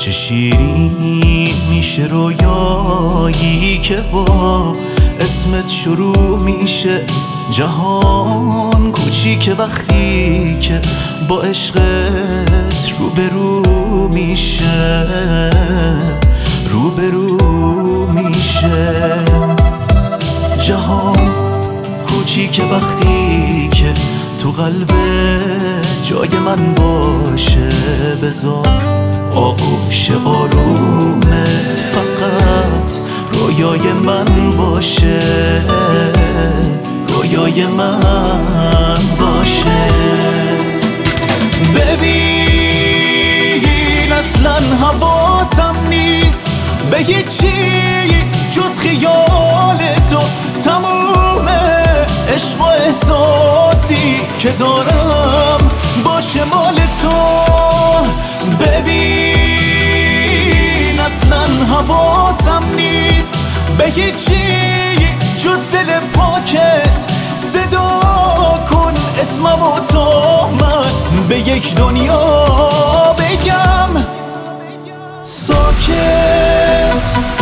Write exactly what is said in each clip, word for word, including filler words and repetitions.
چه شیرین میشه رویایی که با اسمت شروع میشه جهان کوچیکه وقتی که با عشقت روبرو میشه روبرو میشه جهان کوچیکه وقتی که تو قلب جای من باشه بذار آغوش آرومت فقط رویای من باشه رویای من باشه ببین اصلا حواسم نیست به هیچی جز خیال تو تموم عشق و احساسی که دارم باشه مال تو ببین اصلا حواسم نیست به هیچی جز دل پاکت صدا کن اسمم و تا من به یک دنیا بگم ساکت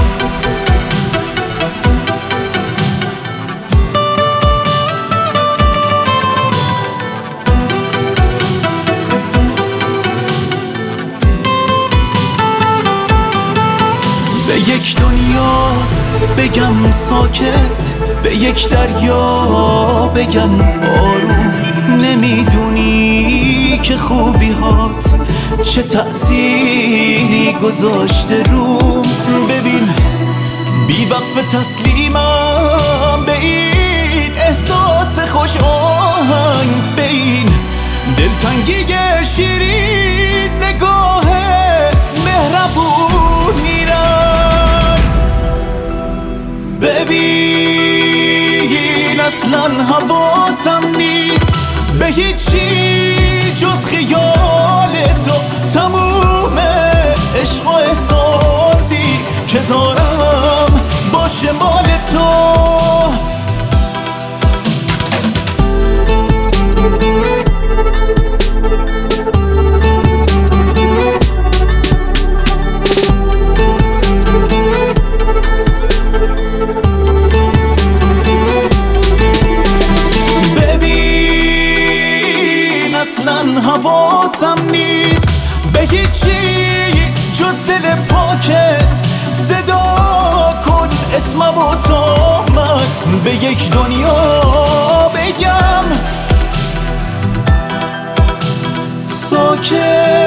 به یک دنیا بگم ساکت به یک دریا بگم آروم نمیدونی که خوبی هات چه تأثیری گذاشته روم ببین بی وقف تسلیمم به این احساس خوش آهنگ به این دلتنگی شیرین نگاه مهربون میرن ببین اصلا حواسم نیست به هیچی جز خیال تو تموم عشق و احساسی که دارم باشه مال تو اصلا حواسم نیست به هیچی جز دل پاکت صدا کن اسمم و تا من به یک دنیا بگم ساکت